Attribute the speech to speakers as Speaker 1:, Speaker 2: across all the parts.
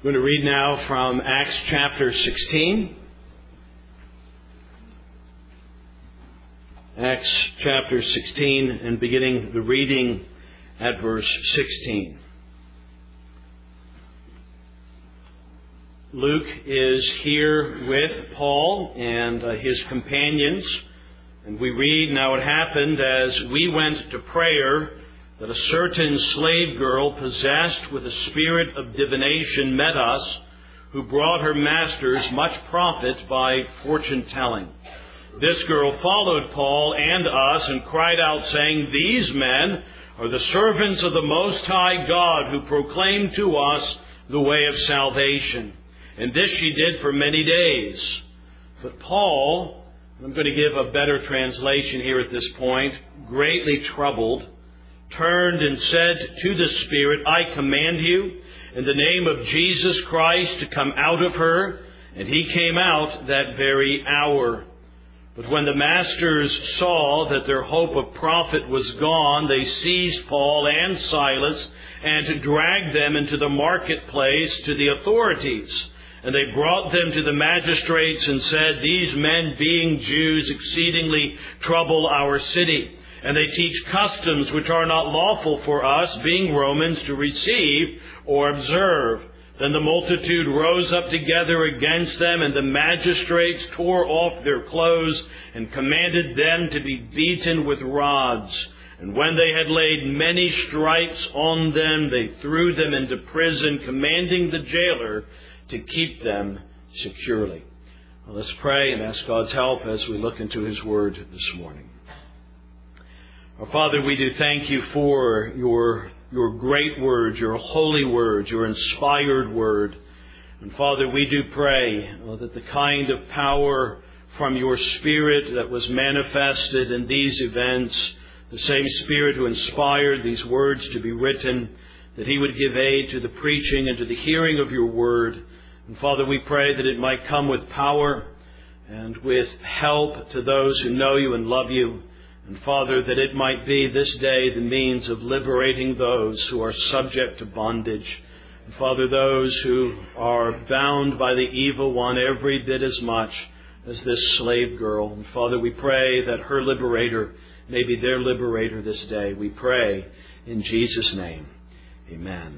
Speaker 1: I'm going to read now from Acts chapter 16. Acts chapter 16 and beginning the reading at verse 16. Luke is here with Paul and his companions, and we read, "Now it happened as we went to prayer that a certain slave girl possessed with a spirit of divination met us, who brought her masters much profit by fortune-telling. This girl followed Paul and us and cried out, saying, 'These men are the servants of the Most High God, who proclaim to us the way of salvation.' And this she did for many days. But Paul," I'm going to give a better translation here at this point, "greatly troubled, turned and said to the Spirit, 'I command you in the name of Jesus Christ to come out of her.' And he came out that very hour. But when the masters saw that their hope of profit was gone, they seized Paul and Silas and dragged them into the marketplace to the authorities. And they brought them to the magistrates and said, 'These men, being Jews, exceedingly trouble our city. And they teach customs which are not lawful for us, being Romans, to receive or observe.' Then the multitude rose up together against them, and the magistrates tore off their clothes and commanded them to be beaten with rods. And when they had laid many stripes on them, they threw them into prison, commanding the jailer to keep them securely." Well, let's pray and ask God's help as we look into His Word this morning. Our Father, we do thank You for Your great Word, Your holy Word, Your inspired Word. And Father, we do pray that the kind of power from Your Spirit that was manifested in these events, the same Spirit who inspired these words to be written, that He would give aid to the preaching and to the hearing of Your Word. And Father, we pray that it might come with power and with help to those who know You and love You. And Father, that it might be this day the means of liberating those who are subject to bondage. And Father, those who are bound by the evil one every bit as much as this slave girl. And Father, we pray that her liberator may be their liberator this day. We pray in Jesus' name. Amen.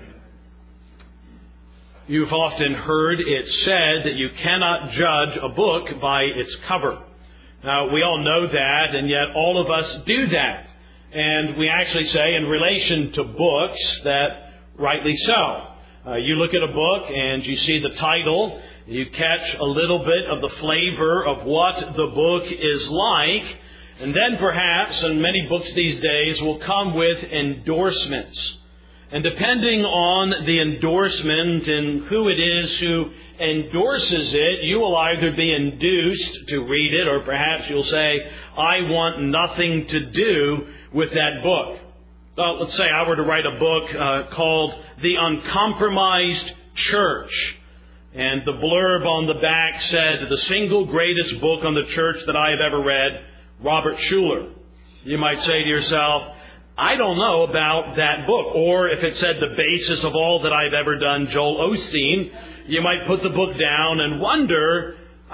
Speaker 1: You've often heard it said that you cannot judge a book by its cover. Now, we all know that, and yet all of us do that. And we actually say in relation to books that rightly so. You look at a book and you see the title, you catch a little bit of the flavor of what the book is like, and then perhaps, and many books these days, will come with endorsements. And depending on the endorsement and who it is who endorses it, you will either be induced to read it, or perhaps you'll say, "I want nothing to do with that book." Well, let's say I were to write a book called The Uncompromised Church. And the blurb on the back said, "The single greatest book on the church that I have ever read, Robert Schuller." You might say to yourself, "I don't know about that book." Or if it said "The Basis of All That I've Ever Done," Joel Osteen, you might put the book down and wonder,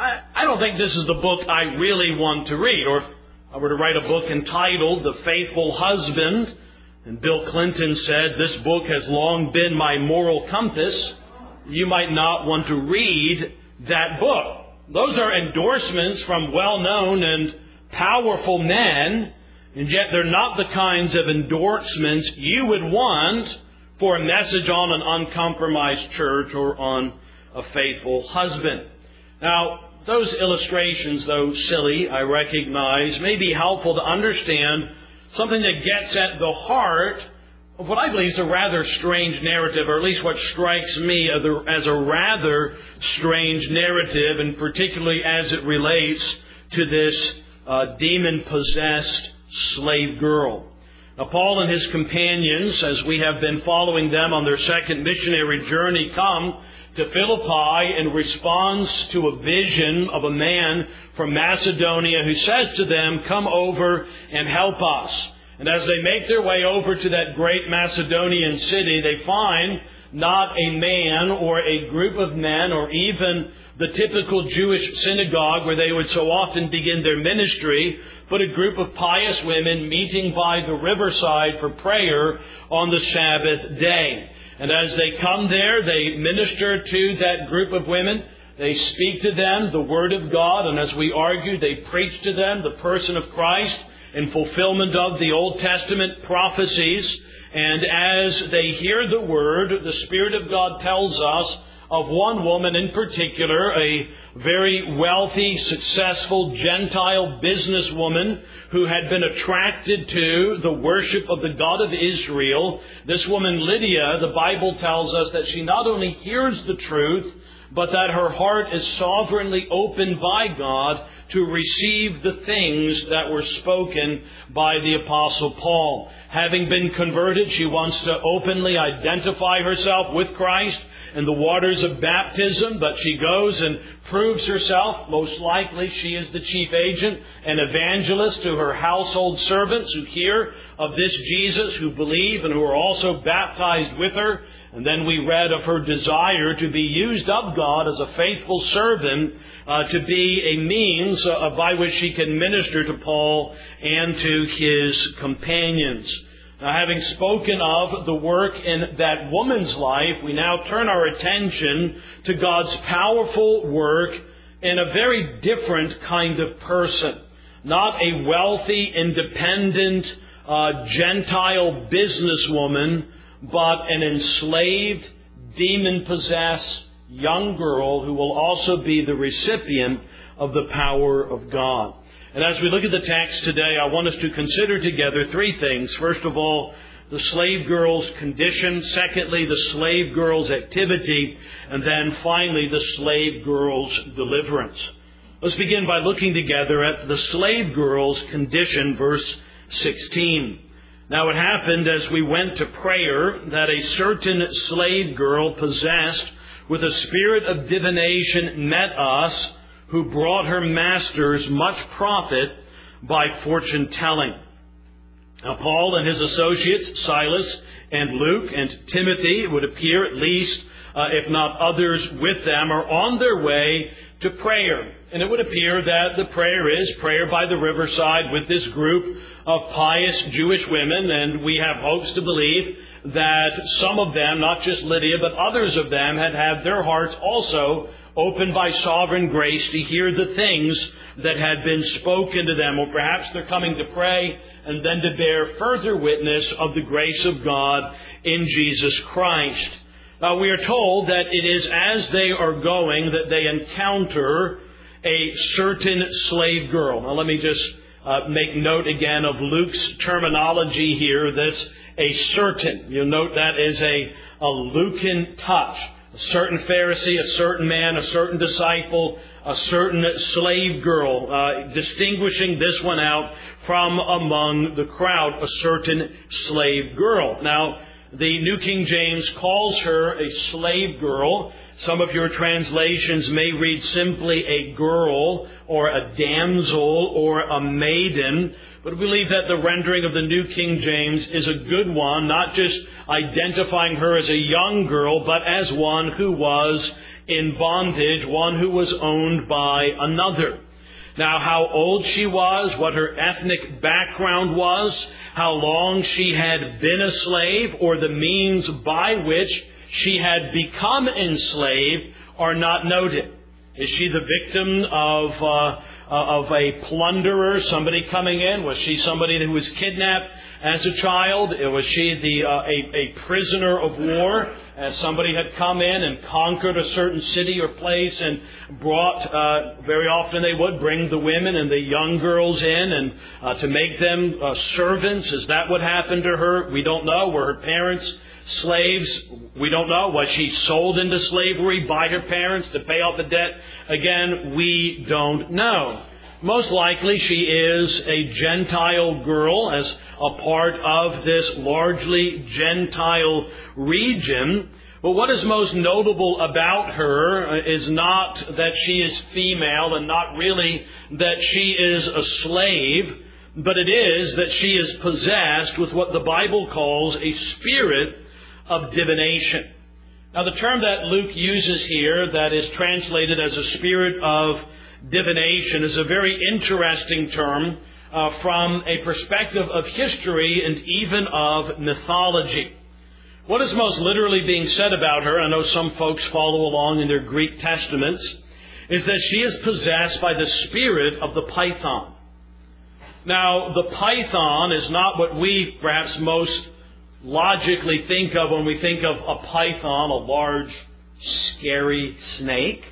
Speaker 1: I don't think this is the book I really want to read. Or if I were to write a book entitled The Faithful Husband, and Bill Clinton said, "This book has long been my moral compass," you might not want to read that book. Those are endorsements from well-known and powerful men, and yet they're not the kinds of endorsements you would want for a message on an uncompromised church or on a faithful husband. Now, those illustrations, though silly, I recognize, may be helpful to understand something that gets at the heart of what I believe is a rather strange narrative, or at least what strikes me as a rather strange narrative, and particularly as it relates to this demon-possessed slave girl. Now, Paul and his companions, as we have been following them on their second missionary journey, come to Philippi in response to a vision of a man from Macedonia who says to them, "Come over and help us." And as they make their way over to that great Macedonian city, they find not a man or a group of men or even the typical Jewish synagogue where they would so often begin their ministry, but a group of pious women meeting by the riverside for prayer on the Sabbath day. And as they come there, they minister to that group of women. They speak to them the Word of God, and as we argue, they preach to them the person of Christ in fulfillment of the Old Testament prophecies. And as they hear the Word, the Spirit of God tells us of one woman in particular, a very wealthy, successful Gentile businesswoman who had been attracted to the worship of the God of Israel. This woman, Lydia, the Bible tells us that she not only hears the truth, but that her heart is sovereignly opened by God to receive the things that were spoken by the Apostle Paul. Having been converted, she wants to openly identify herself with Christ in the waters of baptism, but she goes and proves herself. Most likely she is the chief agent and evangelist to her household servants who hear of this Jesus, who believe and who are also baptized with her. And then we read of her desire to be used of God as a faithful servant, to be a means by which she can minister to Paul and to his companions. Now, having spoken of the work in that woman's life, we now turn our attention to God's powerful work in a very different kind of person. Not a wealthy, independent, Gentile businesswoman, but an enslaved, demon-possessed young girl who will also be the recipient of the power of God. And as we look at the text today, I want us to consider together three things. First of all, the slave girl's condition. Secondly, the slave girl's activity. And then finally, the slave girl's deliverance. Let's begin by looking together at the slave girl's condition, verse 16. Now it happened as we went to prayer that a certain slave girl possessed with a spirit of divination met us, who brought her masters much profit by fortune telling. Now Paul and his associates, Silas and Luke and Timothy, it would appear at least, if not others with them, are on their way to prayer. And it would appear that the prayer is prayer by the riverside with this group of pious Jewish women, and we have hopes to believe that some of them, not just Lydia, but others of them, had had their hearts also opened by sovereign grace to hear the things that had been spoken to them. Or perhaps they're coming to pray and then to bear further witness of the grace of God in Jesus Christ. We are told that it is as they are going that they encounter a certain slave girl. Now let me just make note again of Luke's terminology here, this a certain. You'll note that is a Lucan touch. A certain Pharisee, a certain man, a certain disciple, a certain slave girl, distinguishing this one out from among the crowd, a certain slave girl. Now, the New King James calls her a slave girl. Some of your translations may read simply a girl or a damsel or a maiden. But we believe that the rendering of the New King James is a good one, not just identifying her as a young girl, but as one who was in bondage, one who was owned by another. Now, how old she was, what her ethnic background was, how long she had been a slave, or the means by which she had become enslaved are not noted. Is she the victim of a plunderer, somebody coming in? Was she somebody who was kidnapped as a child? Was she a prisoner of war, as somebody had come in and conquered a certain city or place and brought, very often they would bring the women and the young girls in and to make them servants? Is that what happened to her? We don't know. Were her parents slaves? We don't know. Was she sold into slavery by her parents to pay off the debt? Again, we don't know. Most likely she is a Gentile girl as a part of this largely Gentile region. But what is most notable about her is not that she is female and not really that she is a slave, but it is that she is possessed with what the Bible calls a spirit of divination. Now, the term that Luke uses here, that is translated as a spirit of divination, is a very interesting term from a perspective of history and even of mythology. What is most literally being said about her, I know some folks follow along in their Greek testaments, is that she is possessed by the spirit of the python. Now, the python is not what we perhaps most logically think of when we think of a python, a large, scary snake,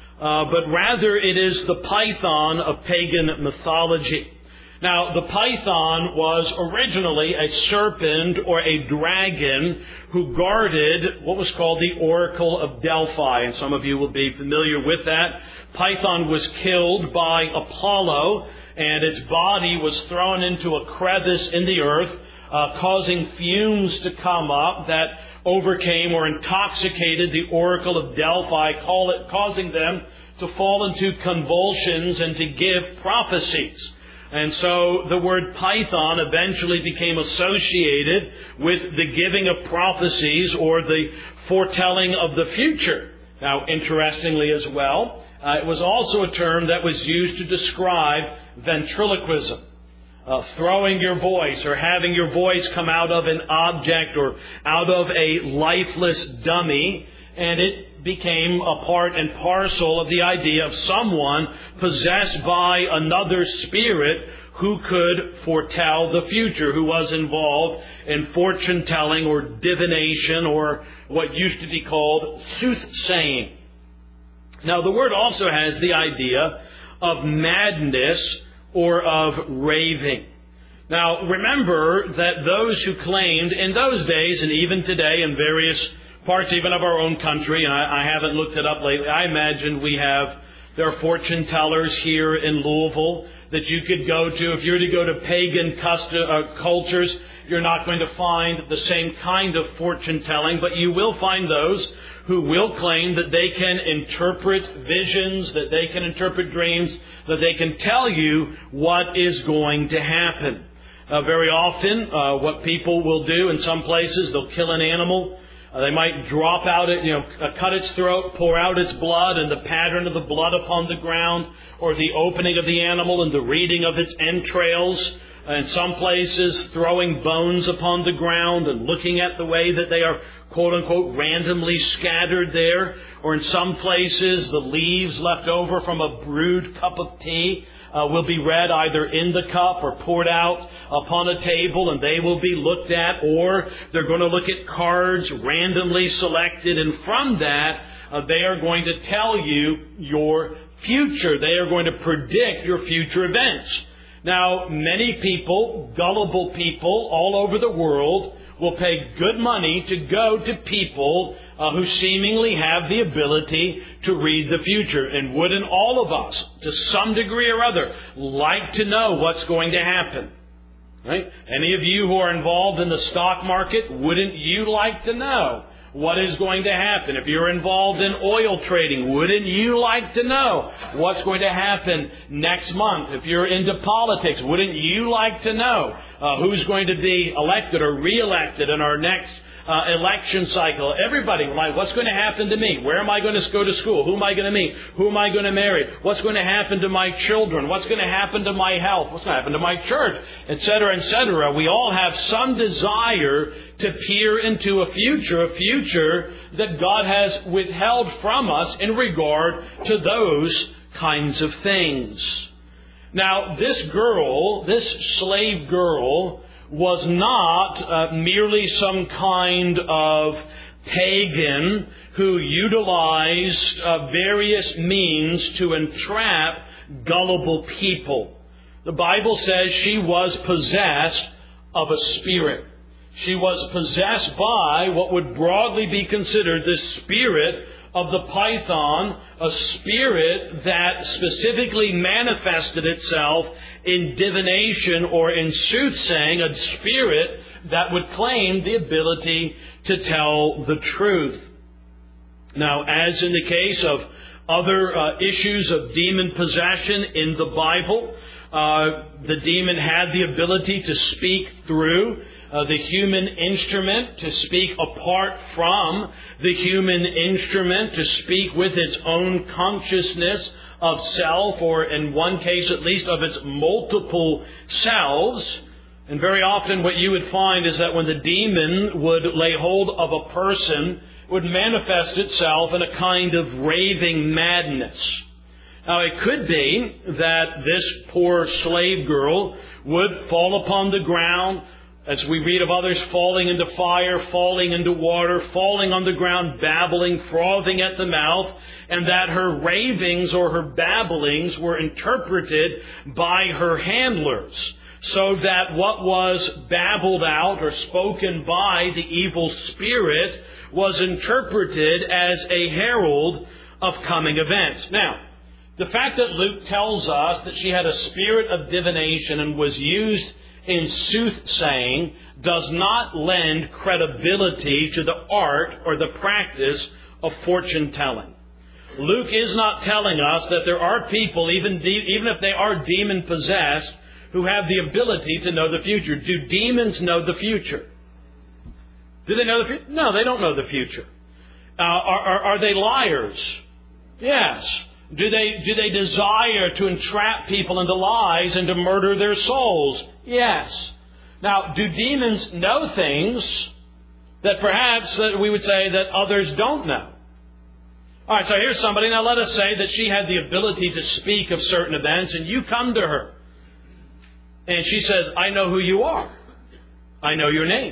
Speaker 1: but rather it is the python of pagan mythology. Now, the python was originally a serpent or a dragon who guarded what was called the Oracle of Delphi, and some of you will be familiar with that. Python was killed by Apollo, and its body was thrown into a crevice in the earth, causing fumes to come up that overcame or intoxicated the Oracle of Delphi, causing them to fall into convulsions and to give prophecies. And so the word python eventually became associated with the giving of prophecies or the foretelling of the future. Now, interestingly as well, it was also a term that was used to describe ventriloquism. Throwing your voice or having your voice come out of an object or out of a lifeless dummy, and it became a part and parcel of the idea of someone possessed by another spirit who could foretell the future, who was involved in fortune-telling or divination or what used to be called soothsaying. Now, the word also has the idea of madness or of raving. Now, remember that those who claimed in those days and even today in various parts even of our own country, and I haven't looked it up lately, I imagine there are fortune tellers here in Louisville that you could go to. If you were to go to pagan cultures, you're not going to find the same kind of fortune telling, but you will find those who will claim that they can interpret visions, that they can interpret dreams, that they can tell you what is going to happen. Very often, what people will do in some places, they'll kill an animal. They might drop out cut its throat, pour out its blood, and the pattern of the blood upon the ground, or the opening of the animal and the reading of its entrails. In some places, throwing bones upon the ground and looking at the way that they are, quote-unquote, randomly scattered there. Or in some places, the leaves left over from a brewed cup of tea will be read either in the cup or poured out upon a table, and they will be looked at. Or they're going to look at cards randomly selected, and from that, they are going to tell you your future. They are going to predict your future events. Now, many people, gullible people all over the world, will pay good money to go to people who seemingly have the ability to read the future. And wouldn't all of us, to some degree or other, like to know what's going to happen? Right? Any of you who are involved in the stock market, wouldn't you like to know what is going to happen? If you're involved in oil trading, wouldn't you like to know what's going to happen next month? If you're into politics, wouldn't you like to know who's going to be elected or re-elected in our next election cycle? Everybody, like, what's going to happen to me? Where am I going to go to school? Who am I going to meet? Who am I going to marry? What's going to happen to my children? What's going to happen to my health? What's going to happen to my church? Etc., etc. We all have some desire to peer into a future that God has withheld from us in regard to those kinds of things. Now, this slave girl, was not merely some kind of pagan who utilized various means to entrap gullible people. The Bible says she was possessed of a spirit. She was possessed by what would broadly be considered the spirit of the python, a spirit that specifically manifested itself in divination or in soothsaying, a spirit that would claim the ability to tell the truth. Now, as in the case of other issues of demon possession in the Bible, the demon had the ability to speak through the human instrument, to speak apart from the human instrument, to speak with its own consciousness of self, or in one case at least of its multiple selves. And very often what you would find is that when the demon would lay hold of a person, it would manifest itself in a kind of raving madness. Now, it could be that this poor slave girl would fall upon the ground, as we read of others falling into fire, falling into water, falling on the ground, babbling, frothing at the mouth, and that her ravings or her babblings were interpreted by her handlers, so that what was babbled out or spoken by the evil spirit was interpreted as a herald of coming events. Now, the fact that Luke tells us that she had a spirit of divination and was used in soothsaying does not lend credibility to the art or the practice of fortune telling. Luke is not telling us that there are people, even if they are demon possessed, who have the ability to know the future. Do demons know the future? Do they know the future? No, they don't know the future. Are they liars? Yes. Do they desire to entrap people into lies and to murder their souls? Yes. Now, do demons know things that perhaps that we would say that others don't know? All right, so here's somebody. Now, let us say that she had the ability to speak of certain events, and you come to her. And she says, I know who you are. I know your name.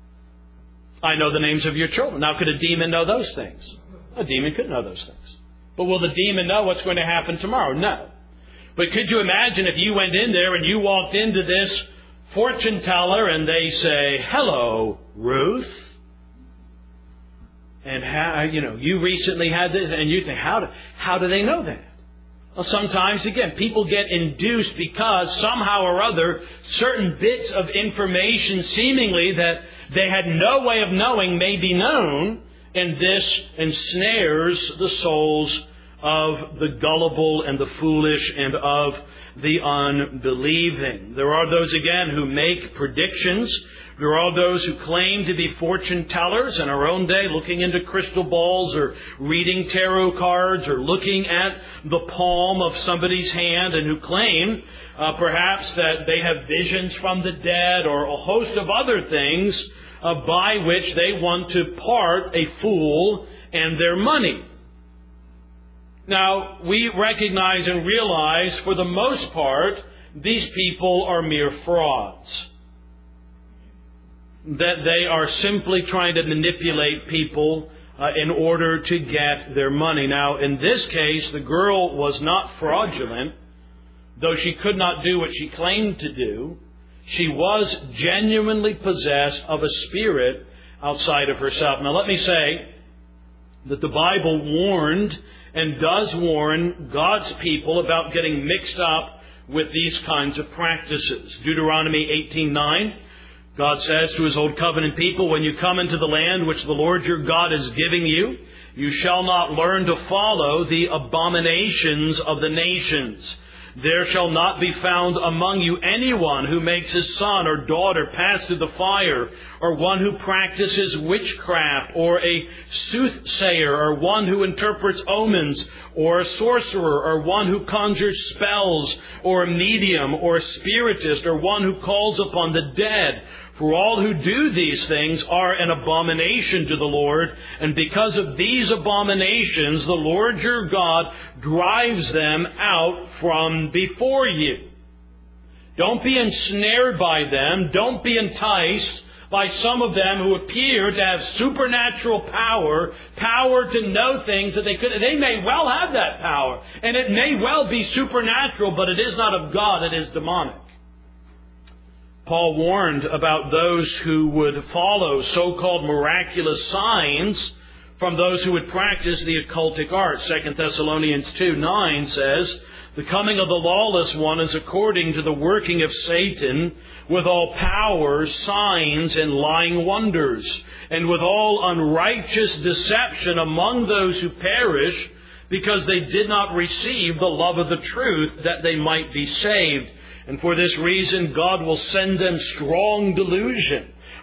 Speaker 1: I know the names of your children. Now, could a demon know those things? A demon could know those things. But will the demon know what's going to happen tomorrow? No. But could you imagine if you went in there and you walked into this fortune teller and they say, hello, Ruth. And how, you recently had this, and you think, how do they know that? Well, sometimes, again, people get induced because somehow or other certain bits of information seemingly that they had no way of knowing may be known, and this ensnares the souls of the gullible and the foolish and of the unbelieving. There are those, again, who make predictions. There are those who claim to be fortune tellers in our own day, looking into crystal balls or reading tarot cards or looking at the palm of somebody's hand, and who claim perhaps that they have visions from the dead or a host of other things by which they want to part a fool and their money. Now, we recognize and realize for the most part these people are mere frauds. That they are simply trying to manipulate people in order to get their money. Now, in this case, the girl was not fraudulent, though she could not do what she claimed to do. She was genuinely possessed of a spirit outside of herself. Now, let me say that the Bible warned and does warn God's people about getting mixed up with these kinds of practices. Deuteronomy 18:9. God says to His old covenant people, when you come into the land which the Lord your God is giving you, you shall not learn to follow the abominations of the nations. There shall not be found among you anyone who makes his son or daughter pass through the fire, or one who practices witchcraft, or a soothsayer, or one who interprets omens, or a sorcerer, or one who conjures spells, or a medium, or a spiritist, or one who calls upon the dead. For all who do these things are an abomination to the Lord, and because of these abominations, the Lord your God drives them out from before you. Don't be ensnared by them. Don't be enticed by some of them who appear to have supernatural power to know things that they could. They may well have that power, and it may well be supernatural, but it is not of God, it is demonic. Paul warned about those who would follow so-called miraculous signs from those who would practice the occultic arts. 2 Thessalonians 2:9 says, the coming of the lawless one is according to the working of Satan, with all powers, signs, and lying wonders, and with all unrighteous deception among those who perish, because they did not receive the love of the truth, that they might be saved. And for this reason, God will send them strong delusion,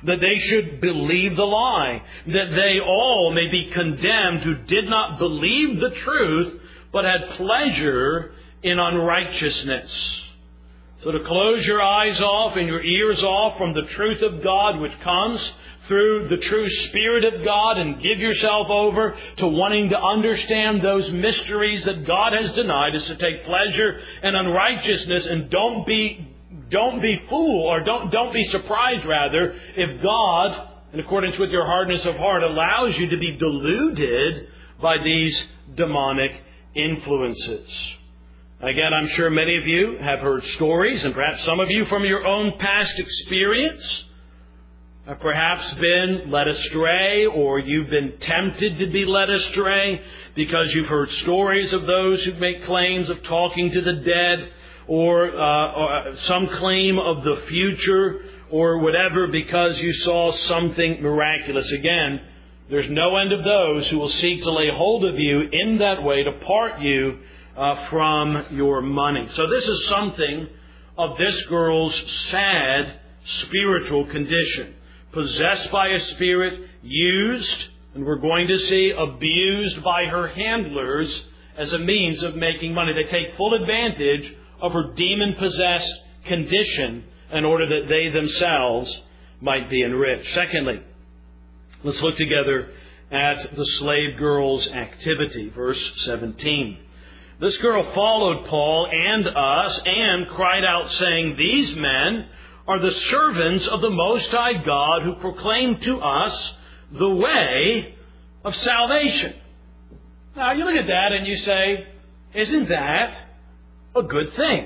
Speaker 1: that they should believe the lie, that they all may be condemned who did not believe the truth, but had pleasure in unrighteousness. So to close your eyes off and your ears off from the truth of God, which comes through the true Spirit of God, and give yourself over to wanting to understand those mysteries that God has denied, is to take pleasure in unrighteousness. And don't be fooled, or don't be surprised, rather, if God, in accordance with your hardness of heart, allows you to be deluded by these demonic influences. Again, I'm sure many of you have heard stories, and perhaps some of you from your own past experience have perhaps been led astray, or you've been tempted to be led astray because you've heard stories of those who make claims of talking to the dead, or some claim of the future, or whatever, because you saw something miraculous. Again, there's no end of those who will seek to lay hold of you in that way to part you from your money. So this is something of this girl's sad spiritual condition. Possessed by a spirit, used, and we're going to see, abused by her handlers as a means of making money. They take full advantage of her demon-possessed condition in order that they themselves might be enriched. Secondly, let's look together at the slave girl's activity. Verse 17. This girl followed Paul and us and cried out, saying, "These men are the servants of the Most High God, who proclaim to us the way of salvation." Now, you look at that and you say, isn't that a good thing?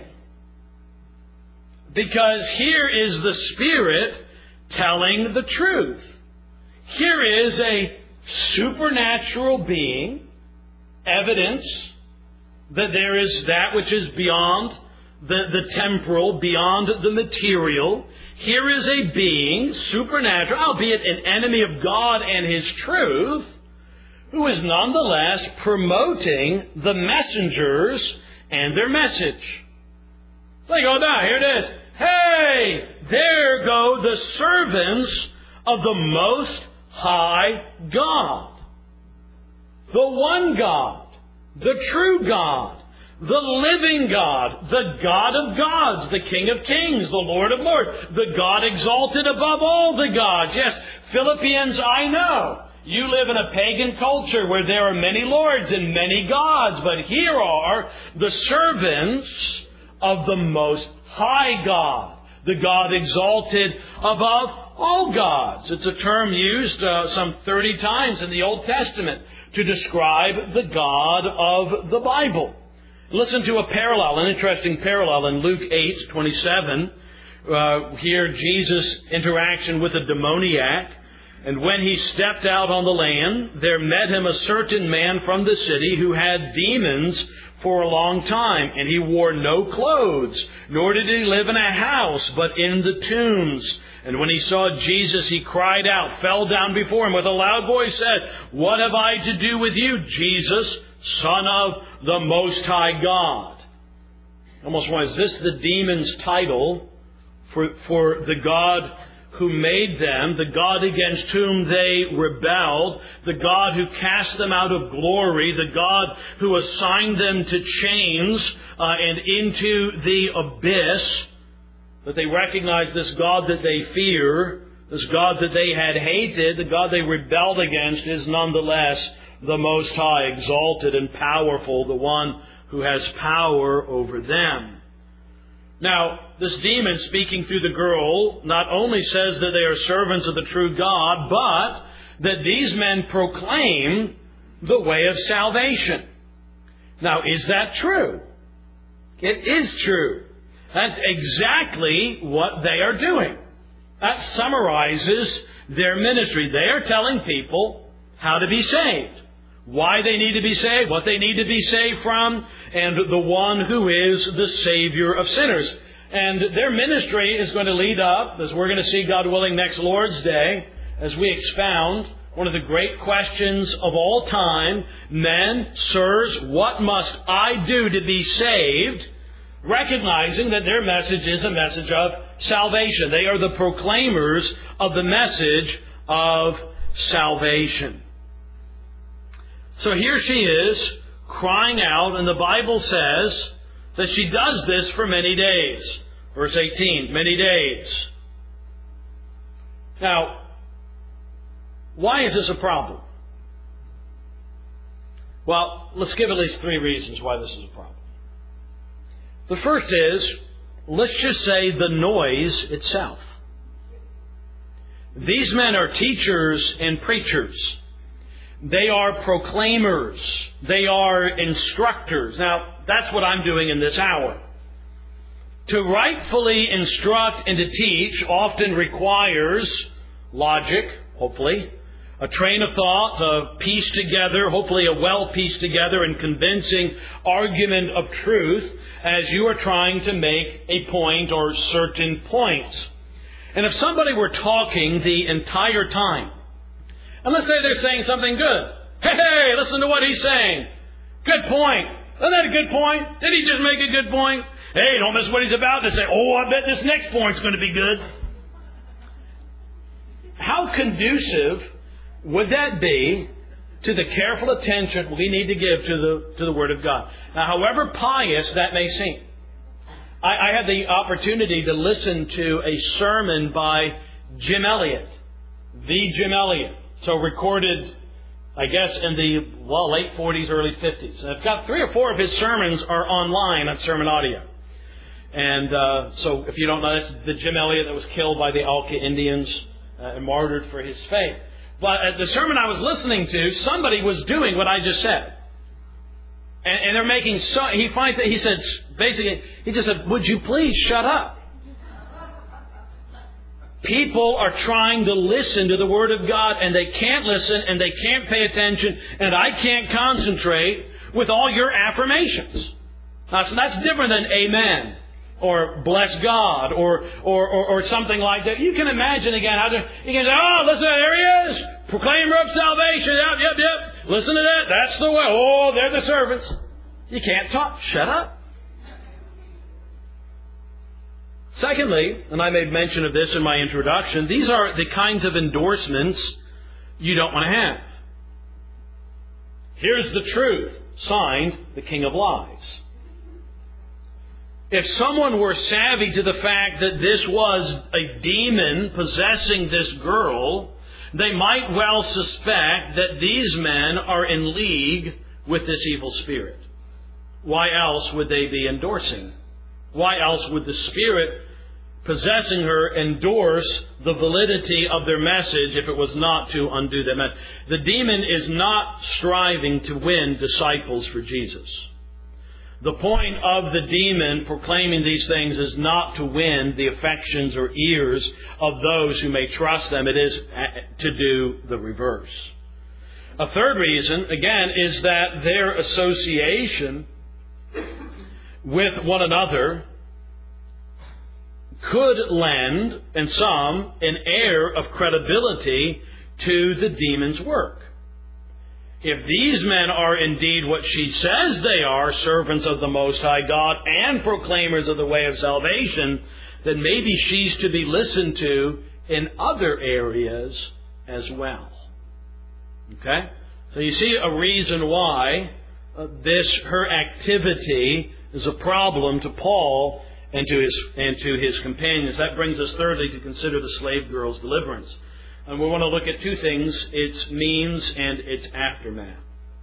Speaker 1: Because here is the Spirit telling the truth. Here is a supernatural being, evidence that there is that which is beyond the temporal, beyond the material. Here is a being, supernatural, albeit an enemy of God and His truth, who is nonetheless promoting the messengers and their message. So you go, now, here it is. Hey, there go the servants of the Most High God. The one God, the true God, the living God, the God of gods, the King of kings, the Lord of lords, the God exalted above all the gods. Yes, Philippians, I know. You live in a pagan culture where there are many lords and many gods, but here are the servants of the Most High God, the God exalted above all gods. It's a term used some 30 times in the Old Testament to describe the God of the Bible. Listen to a parallel, an interesting parallel in Luke 8:27. Here, Jesus' interaction with a demoniac. "And when he stepped out on the land, there met him a certain man from the city who had demons for a long time. And he wore no clothes, nor did he live in a house, but in the tombs. And when he saw Jesus, he cried out, fell down before him with a loud voice, said, 'What have I to do with you, Jesus, Son of the Most High God?'" Almost why is this the demon's title for the God who made them, the God against whom they rebelled, the God who cast them out of glory, the God who assigned them to chains and into the abyss, that they recognize this God that they fear, this God that they had hated, the God they rebelled against is nonetheless the Most High, exalted and powerful, the one who has power over them. Now, this demon speaking through the girl not only says that they are servants of the true God, but that these men proclaim the way of salvation. Now, is that true? It is true. That's exactly what they are doing. That summarizes their ministry. They are telling people how to be saved, why they need to be saved, what they need to be saved from, and the one who is the Savior of sinners. And their ministry is going to lead up, as we're going to see, God willing, next Lord's Day, as we expound one of the great questions of all time: men, sirs, what must I do to be saved? Recognizing that their message is a message of salvation. They are the proclaimers of the message of salvation. So here she is, crying out, and the Bible says that she does this for many days. Verse 18, many days. Now, why is this a problem? Well, let's give at least 3 reasons why this is a problem. The first is, let's just say the noise itself. These men are teachers and preachers. They are proclaimers. They are instructors. Now, that's what I'm doing in this hour. To rightfully instruct and to teach often requires logic, hopefully, a train of thought, a pieced together, hopefully a well pieced together and convincing argument of truth as you are trying to make a point or certain points. And if somebody were talking the entire time, and let's say they're saying something good. Hey, listen to what he's saying. Good point. Isn't that a good point? Did he just make a good point? Hey, don't miss what he's about to say. Oh, I bet this next point's going to be good. How conducive would that be to the careful attention we need to give to the Word of God? Now, however pious that may seem, I had the opportunity to listen to a sermon by Jim Elliot, the Jim Elliot. So recorded, I guess, in the late 40s, early 50s. And I've got 3 or 4 of his sermons are online on Sermon Audio. And so if you don't know, that's the Jim Elliot that was killed by the Auca Indians and martyred for his faith. But at the sermon I was listening to, somebody was doing what I just said. And they're making so... He finds that he said, basically, he just said, would you please shut up? People are trying to listen to the Word of God, and they can't listen, and they can't pay attention, and I can't concentrate with all your affirmations. Now, so that's different than amen, or bless God, or something like that. You can imagine again how you can say, oh, listen, there he is, proclaimer of salvation, yep. Listen to that, that's the way. Oh, they're the servants. You can't talk. Shut up. Secondly, and I made mention of this in my introduction, these are the kinds of endorsements you don't want to have. Here's the truth, signed the King of Lies. If someone were savvy to the fact that this was a demon possessing this girl, they might well suspect that these men are in league with this evil spirit. Why else would they be endorsing? Why else would the spirit possessing her endorse the validity of their message if it was not to undo them? The demon is not striving to win disciples for Jesus. The point of the demon proclaiming these things is not to win the affections or ears of those who may trust them. It is to do the reverse. A third reason, again, is that their association with one another could lend, in some, an air of credibility to the demon's work. If these men are indeed what she says they are, servants of the Most High God and proclaimers of the way of salvation, then maybe she's to be listened to in other areas as well. Okay? So you see a reason why her activity is a problem to Paul and to his companions. That brings us thirdly to consider the slave girl's deliverance. And we want to look at 2 things, its means and its aftermath.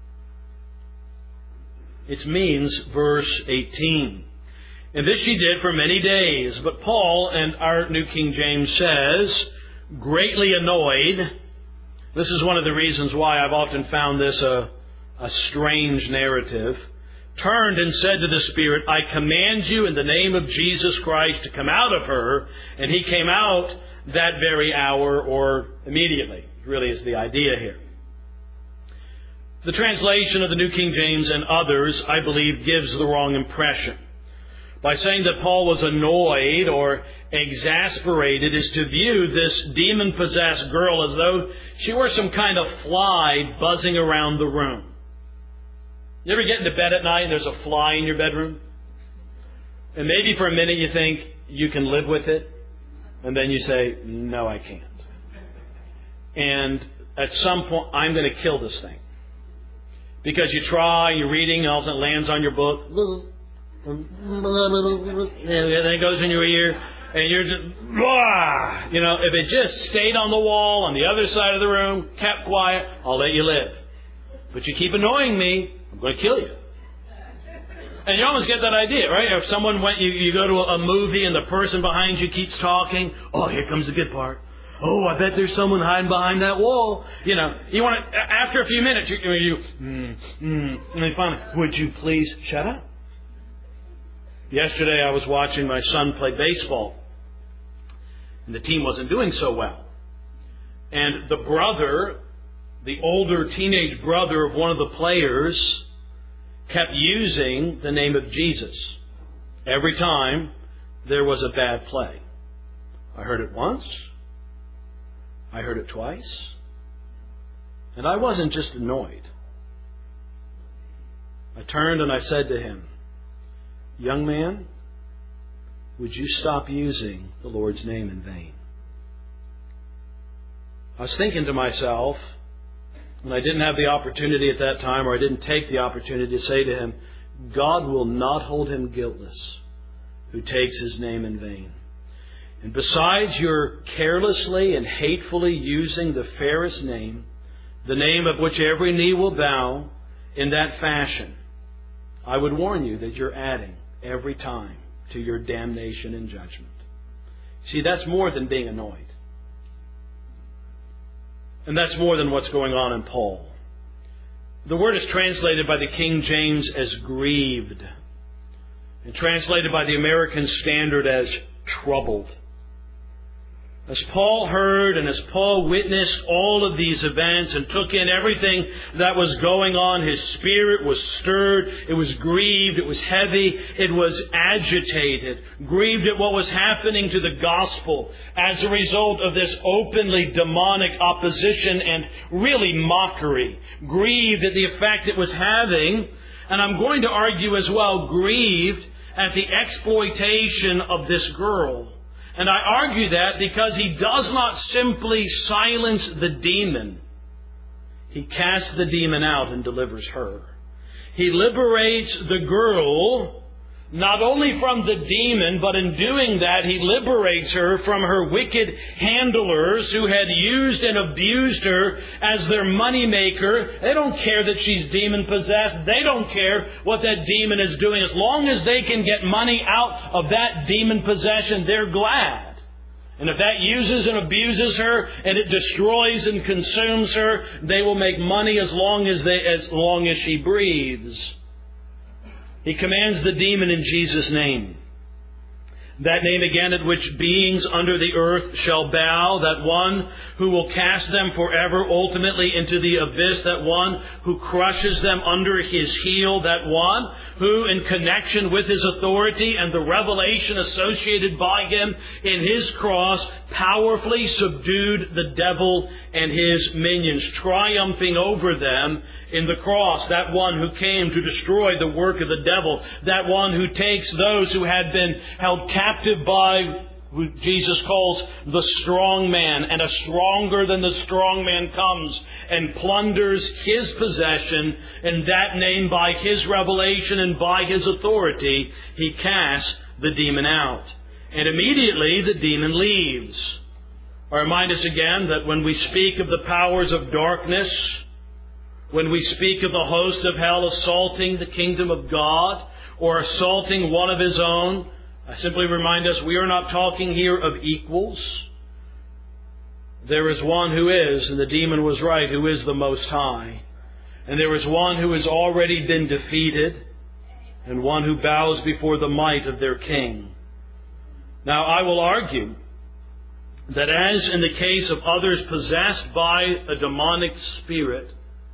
Speaker 1: Its means, verse 18. And this she did for many days. But Paul, and our New King James says, greatly annoyed. This is one of the reasons why I've often found this a strange narrative. Turned and said to the spirit, I command you in the name of Jesus Christ to come out of her. And he came out that very hour or immediately, really is the idea here. The translation of the New King James and others, I believe, gives the wrong impression. By saying that Paul was annoyed or exasperated is to view this demon-possessed girl as though she were some kind of fly buzzing around the room. You ever get into bed at night and there's a fly in your bedroom? And maybe for a minute you think you can live with it. And then you say, no, I can't. And at some point, I'm going to kill this thing. Because you try, you're reading, and all of a sudden it lands on your book. And then it goes in your ear. And you're just, blah! You know, if it just stayed on the wall on the other side of the room, kept quiet, I'll let you live. But you keep annoying me, I'm going to kill you. And you almost get that idea, right? If someone you go to a movie and the person behind you keeps talking, oh, here comes the good part. Oh, I bet there's someone hiding behind that wall. You know, you want to, after a few minutes, and then finally, would you please shut up? Yesterday I was watching my son play baseball. And the team wasn't doing so well. And the brother, the older teenage brother of one of the players, kept using the name of Jesus every time there was a bad play. I heard it once. I heard it twice. And I wasn't just annoyed. I turned and I said to him, young man, would you stop using the Lord's name in vain? I was thinking to myself, and I didn't have the opportunity at that time, or I didn't take the opportunity to say to him, God will not hold him guiltless who takes his name in vain. And besides your carelessly and hatefully using the fairest name, the name of which every knee will bow in that fashion, I would warn you that you're adding every time to your damnation and judgment. See, that's more than being annoyed. And that's more than what's going on in Paul. The word is translated by the King James as grieved, and translated by the American Standard as troubled. As Paul heard and as Paul witnessed all of these events and took in everything that was going on, his spirit was stirred, it was grieved, it was heavy, it was agitated, grieved at what was happening to the gospel as a result of this openly demonic opposition and really mockery, grieved at the effect it was having, and I'm going to argue as well, grieved at the exploitation of this girl. And I argue that because he does not simply silence the demon. He casts the demon out and delivers her. He liberates the girl not only from the demon, but in doing that, he liberates her from her wicked handlers who had used and abused her as their moneymaker. They don't care that she's demon-possessed. They don't care what that demon is doing. As long as they can get money out of that demon possession, they're glad. And if that uses and abuses her and it destroys and consumes her, they will make money as long as she breathes. He commands the demon in Jesus' name. That name again at which beings under the earth shall bow, that one who will cast them forever ultimately into the abyss, that one who crushes them under his heel, that one who in connection with his authority and the revelation associated by him in his cross powerfully subdued the devil and his minions, triumphing over them in the cross. That one who came to destroy the work of the devil, that one who takes those who had been held captive by who Jesus calls the strong man, and a stronger than the strong man comes and plunders his possession, and that name by his revelation and by his authority, he casts the demon out. And immediately the demon leaves. I remind us again that when we speak of the powers of darkness, when we speak of the host of hell assaulting the kingdom of God or assaulting one of his own, I simply remind us we are not talking here of equals. There is one who is, and the demon was right, who is the Most High. And there is one who has already been defeated, and one who bows before the might of their king. Now, I will argue that as in the case of others possessed by a demonic spirit,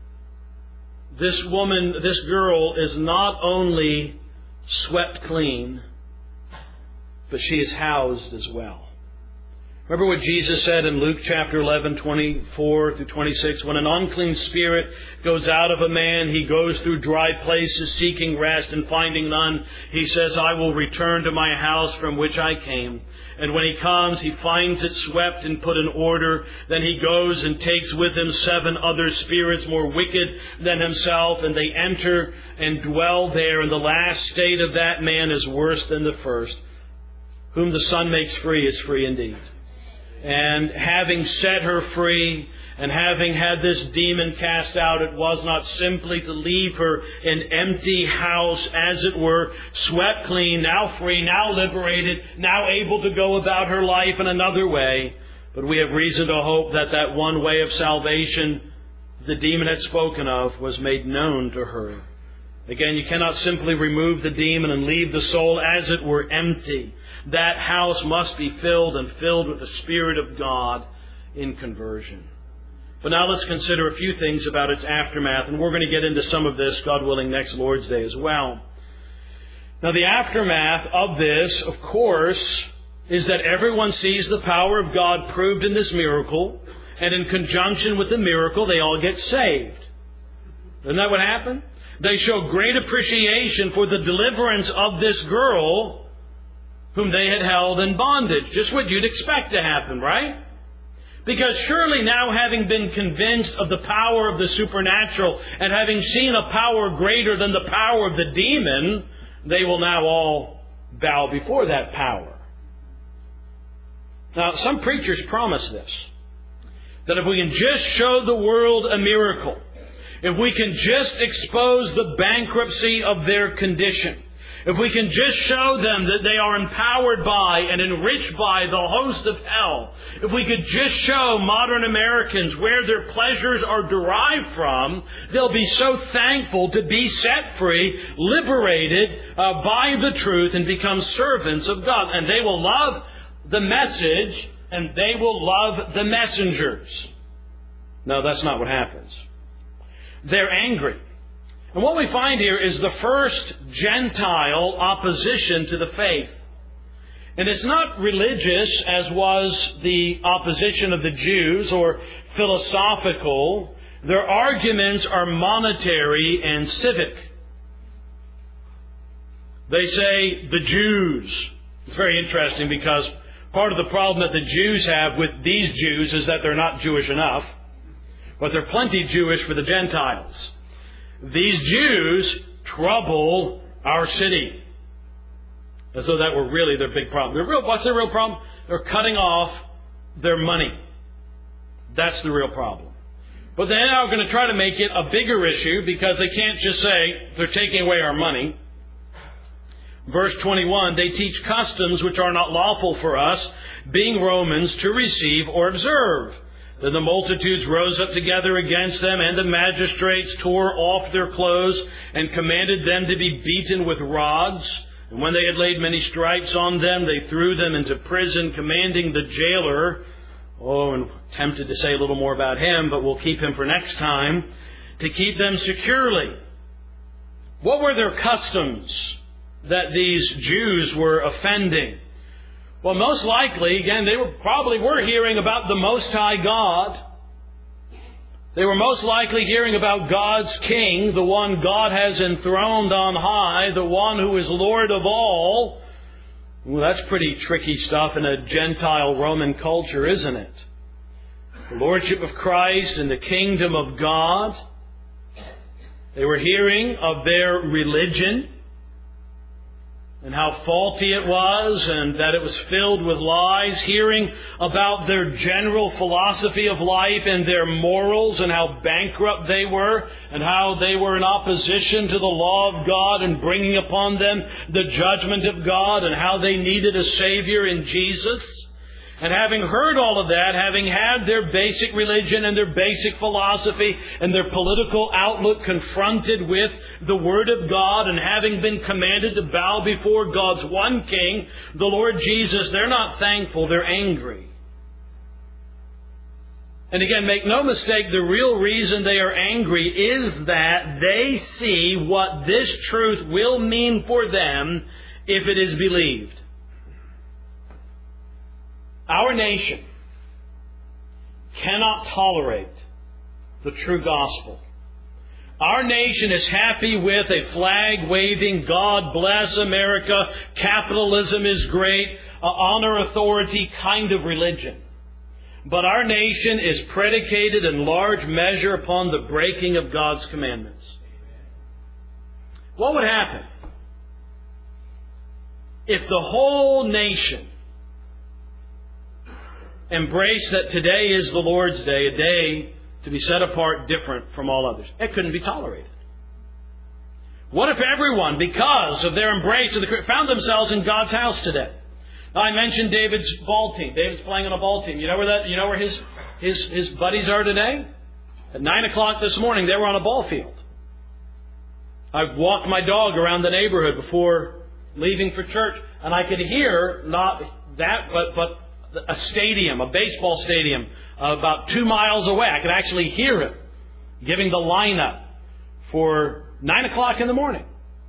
Speaker 1: this woman, this girl, is not only swept clean, but she is housed as well. Remember what Jesus said in Luke chapter 11, 24 through 26? When an unclean spirit goes out of a man, he goes through dry places seeking rest and finding none. He says, I will return to my house from which I came. And when he comes, he finds it swept and put in order. Then he goes and takes with him 7 other spirits more wicked than himself, and they enter and dwell there. And the last state of that man is worse than the first. Whom the Son makes free is free indeed. And having set her free, and having had this demon cast out, it was not simply to leave her an empty house, as it were, swept clean, now free, now liberated, now able to go about her life in another way. But we have reason to hope that that one way of salvation the demon had spoken of was made known to her. Again, you cannot simply remove the demon and leave the soul, as it were, empty. That house must be filled and filled with the Spirit of God in conversion. But now let's consider a few things about its aftermath, and we're going to get into some of this, God willing, next Lord's Day as well. Now, the aftermath of this, of course, is that everyone sees the power of God proved in this miracle, and in conjunction with the miracle, they all get saved. Isn't that what happened? They show great appreciation for the deliverance of this girl whom they had held in bondage. Just what you'd expect to happen, right? Because surely now, having been convinced of the power of the supernatural and having seen a power greater than the power of the demon, they will now all bow before that power. Now, some preachers promise this, that if we can just show the world a miracle, if we can just expose the bankruptcy of their condition, if we can just show them that they are empowered by and enriched by the host of hell, if we could just show modern Americans where their pleasures are derived from, they'll be so thankful to be set free, liberated by the truth, and become servants of God. And they will love the message, and they will love the messengers. No, that's not what happens. They're angry. And what we find here is the first Gentile opposition to the faith. And it's not religious, as was the opposition of the Jews, or philosophical. Their arguments are monetary and civic. They say the Jews. It's very interesting, because part of the problem that the Jews have with these Jews is that they're not Jewish enough, but they're plenty Jewish for the Gentiles. These Jews trouble our city. As though that were really their big problem. What's their real problem? They're cutting off their money. That's the real problem. But they're now going to try to make it a bigger issue, because they can't just say they're taking away our money. Verse 21, they teach customs which are not lawful for us, being Romans, to receive or observe. Then the multitudes rose up together against them, and the magistrates tore off their clothes and commanded them to be beaten with rods. And when they had laid many stripes on them, they threw them into prison, commanding the jailer, and tempted to say a little more about him, but we'll keep him for next time, to keep them securely. What were their customs that these Jews were offending? Well, most likely, again, they probably were hearing about the Most High God. They were most likely hearing about God's King, the one God has enthroned on high, the one who is Lord of all. Well, that's pretty tricky stuff in a Gentile Roman culture, isn't it? The Lordship of Christ and the kingdom of God. They were hearing of their religion, and how faulty it was, and that it was filled with lies, hearing about their general philosophy of life and their morals, and how bankrupt they were, and how they were in opposition to the law of God and bringing upon them the judgment of God, and how they needed a Savior in Jesus. And having heard all of that, having had their basic religion and their basic philosophy and their political outlook confronted with the Word of God, and having been commanded to bow before God's one King, the Lord Jesus, they're not thankful, they're angry. And again, make no mistake, the real reason they are angry is that they see what this truth will mean for them if it is believed. Our nation cannot tolerate the true gospel. Our nation is happy with a flag-waving, God bless America, capitalism is great, honor authority kind of religion. But our nation is predicated in large measure upon the breaking of God's commandments. What would happen if the whole nation embraced that today is the Lord's Day, a day to be set apart different from all others? It couldn't be tolerated. What if everyone, because of their embrace of the found themselves in God's house today? Now, I mentioned David's ball team. David's playing on a ball team. You know where his buddies are today? At 9 o'clock this morning, they were on a ball field. I walked my dog around the neighborhood before leaving for church, and I could hear not that, but a stadium, a baseball stadium, about 2 miles away. I could actually hear it giving the lineup for 9 o'clock in the morning.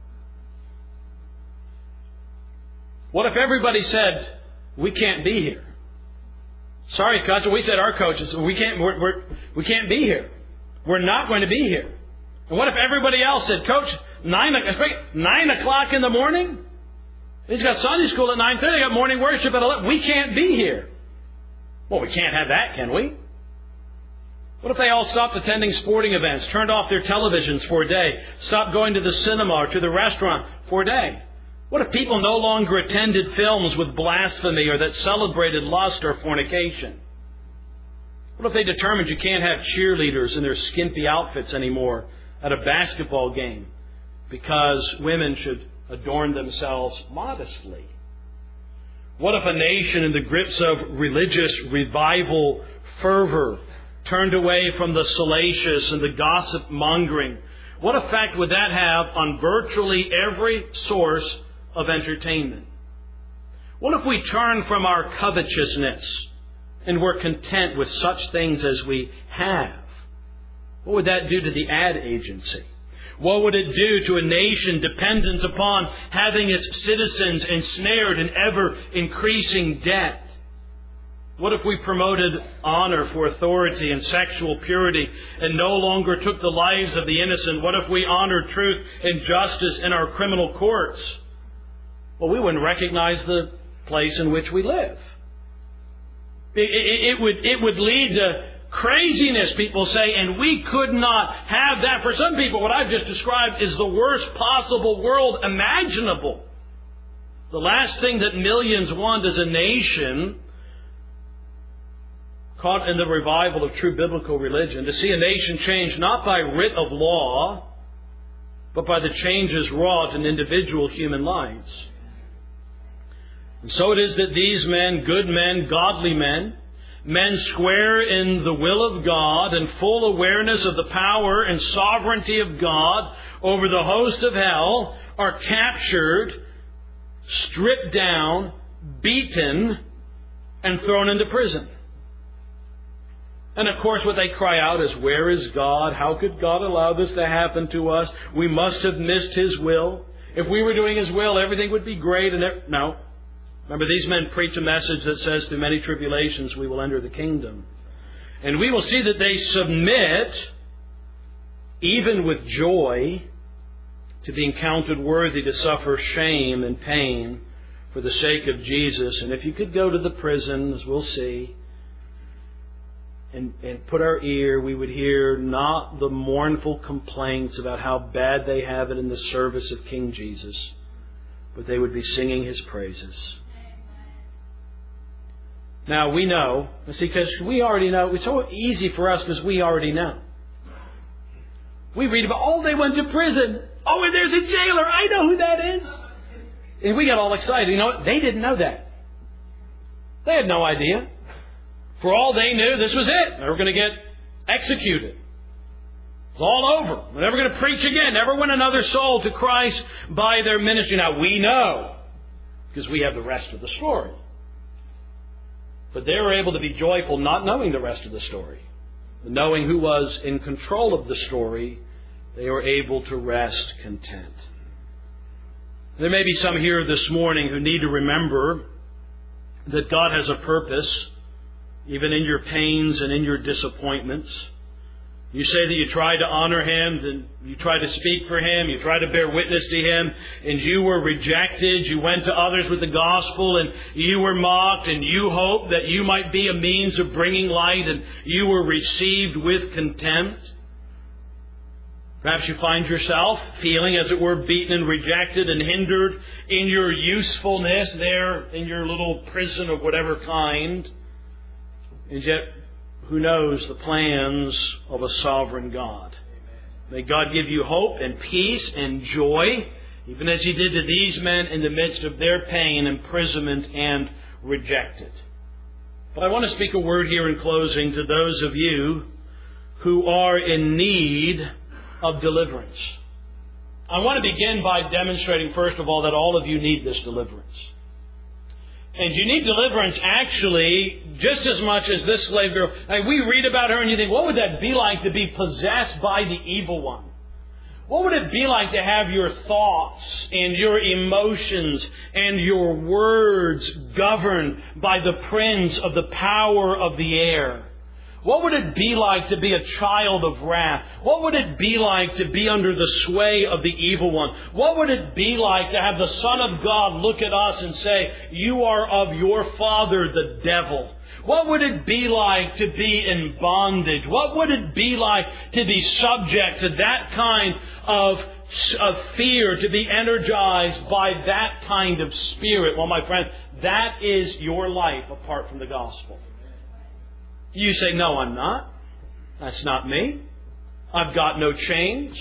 Speaker 1: What if everybody said, we can't be here? Sorry, coach. We said, our coaches, we can't be here. We're not going to be here. And what if everybody else said, Coach, 9 o'clock in the morning? He's got Sunday school at 9:30, got morning worship at 11. We can't be here. Well, we can't have that, can we? What if they all stopped attending sporting events, turned off their televisions for a day, stopped going to the cinema or to the restaurant for a day? What if people no longer attended films with blasphemy or that celebrated lust or fornication? What if they determined you can't have cheerleaders in their skimpy outfits anymore at a basketball game because women should adorn themselves modestly? What if a nation in the grips of religious revival fervor turned away from the salacious and the gossip mongering? What effect would that have on virtually every source of entertainment? What if we turn from our covetousness and we're content with such things as we have? What would that do to the ad agency? What would it do to a nation dependent upon having its citizens ensnared in ever-increasing debt? What if we promoted honor for authority and sexual purity and no longer took the lives of the innocent? What if we honored truth and justice in our criminal courts? Well, we wouldn't recognize the place in which we live. It would lead to craziness, people say, and we could not have that. For some people, what I've just described is the worst possible world imaginable. The last thing that millions want is a nation caught in the revival of true biblical religion, to see a nation changed not by writ of law, but by the changes wrought in individual human lives. And so it is that these men, good men, godly men square in the will of God and full awareness of the power and sovereignty of God over the host of hell, are captured, stripped down, beaten, and thrown into prison. And of course what they cry out is, where is God? How could God allow this to happen to us? We must have missed His will. If we were doing His will, everything would be great. No. Remember, these men preach a message that says, through many tribulations we will enter the kingdom. And we will see that they submit, even with joy, to being counted worthy to suffer shame and pain for the sake of Jesus. And if you could go to the prison, as we'll see, and put our ear, we would hear not the mournful complaints about how bad they have it in the service of King Jesus, but they would be singing His praises. Now, we know, see, because we already know, it's so easy for us because we already know. We read about, they went to prison. Oh, and there's a jailer. I know who that is. And we got all excited. You know what? They didn't know that. They had no idea. For all they knew, this was it. They were going to get executed. It's all over. They're never going to preach again. Never win another soul to Christ by their ministry. Now, we know, because we have the rest of the story. But they were able to be joyful not knowing the rest of the story. But knowing who was in control of the story, they were able to rest content. There may be some here this morning who need to remember that God has a purpose, even in your pains and in your disappointments. You say that you try to honor Him, and you try to speak for Him, you try to bear witness to Him, and you were rejected. You went to others with the gospel, and you were mocked, and you hoped that you might be a means of bringing light, and you were received with contempt. Perhaps you find yourself feeling, as it were, beaten and rejected and hindered in your usefulness there in your little prison of whatever kind. And yet, who knows the plans of a sovereign God? May God give you hope and peace and joy, even as He did to these men in the midst of their pain, imprisonment, and rejected. But I want to speak a word here in closing to those of you who are in need of deliverance. I want to begin by demonstrating, first of all, that all of you need this deliverance. And you need deliverance actually just as much as this slave girl. We read about her and you think, what would that be like to be possessed by the evil one? What would it be like to have your thoughts and your emotions and your words governed by the prince of the power of the air? What would it be like to be a child of wrath? What would it be like to be under the sway of the evil one? What would it be like to have the Son of God look at us and say, you are of your father, the devil? What would it be like to be in bondage? What would it be like to be subject to that kind of fear, to be energized by that kind of spirit? Well, my friend, that is your life apart from the gospel. You say, no, I'm not. That's not me. I've got no chains.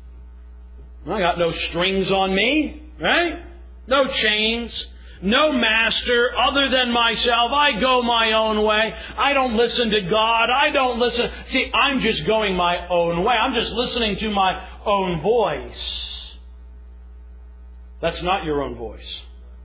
Speaker 1: I got no strings on me, right? No chains. No master other than myself. I go my own way. I don't listen to God. I don't listen. See, I'm just going my own way. I'm just listening to my own voice. That's not your own voice.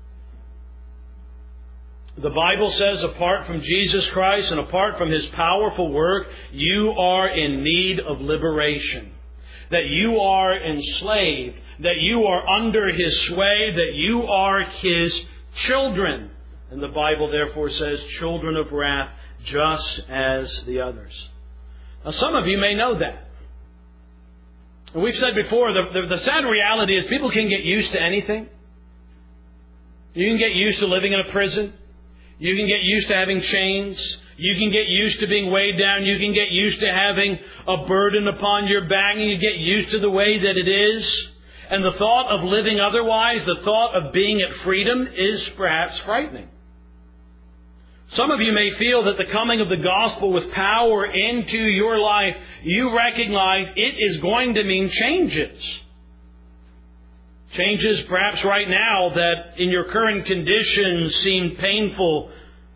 Speaker 1: The Bible says apart from Jesus Christ and apart from His powerful work, you are in need of liberation. That you are enslaved. That you are under His sway. That you are His children. And the Bible therefore says children of wrath just as the others. Now some of you may know that. And we've said before, the sad reality is people can get used to anything. You can get used to living in a prison. You can get used to having chains. You can get used to being weighed down. You can get used to having a burden upon your back. And you get used to the way that it is. And the thought of living otherwise, the thought of being at freedom is perhaps frightening. Some of you may feel that the coming of the gospel with power into your life, you recognize it is going to mean changes. Changes perhaps right now that in your current conditions seem painful.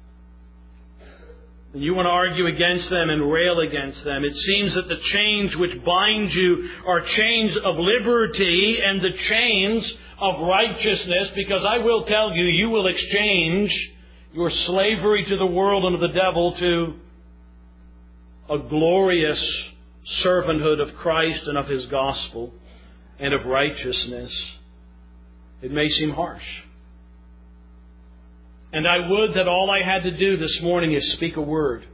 Speaker 1: And you want to argue against them and rail against them. It seems that the chains which bind you are chains of liberty and the chains of righteousness, because I will tell you, you will exchange your slavery to the world and to the devil to a glorious servanthood of Christ and of His gospel and of righteousness. It may seem harsh. And I would that all I had to do this morning is speak a word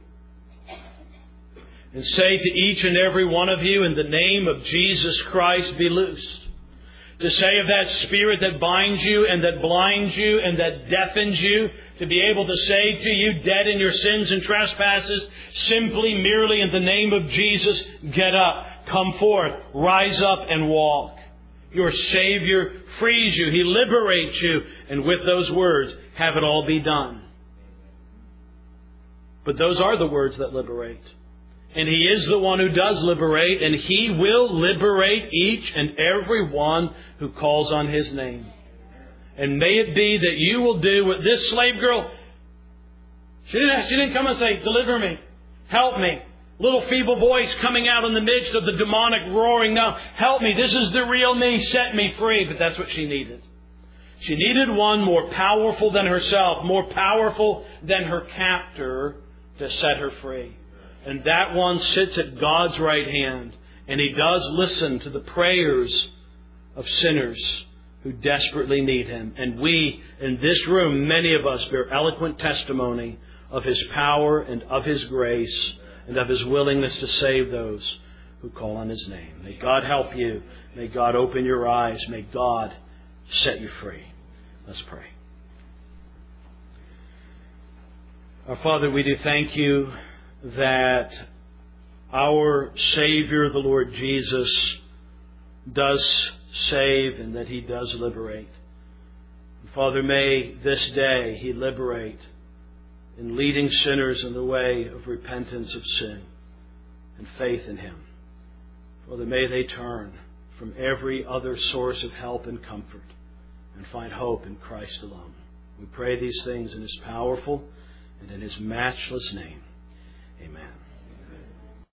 Speaker 1: and say to each and every one of you, in the name of Jesus Christ, be loosed. To say of that spirit that binds you and that blinds you and that deafens you, to be able to say to you, dead in your sins and trespasses, simply, merely in the name of Jesus, get up, come forth, rise up and walk. Your Savior frees you. He liberates you. And with those words, have it all be done. But those are the words that liberate. And He is the one who does liberate. And He will liberate each and every one who calls on His name. And may it be that you will do what this slave girl, she didn't come and say, deliver me, help me. Little feeble voice coming out in the midst of the demonic roaring. Now, help me. This is the real me. Set me free. But that's what she needed. She needed one more powerful than herself, more powerful than her captor to set her free. And that one sits at God's right hand. And He does listen to the prayers of sinners who desperately need Him. And we, in this room, many of us bear eloquent testimony of His power and of His grace and of His willingness to save those who call on His name. May God help you. May God open your eyes. May God set you free. Let's pray. Our Father, we do thank You that our Savior, the Lord Jesus, does save and that He does liberate. And Father, may this day He liberate in leading sinners in the way of repentance of sin and faith in Him. Father, may they turn from every other source of help and comfort and find hope in Christ alone. We pray these things in His powerful and in His matchless name. Amen.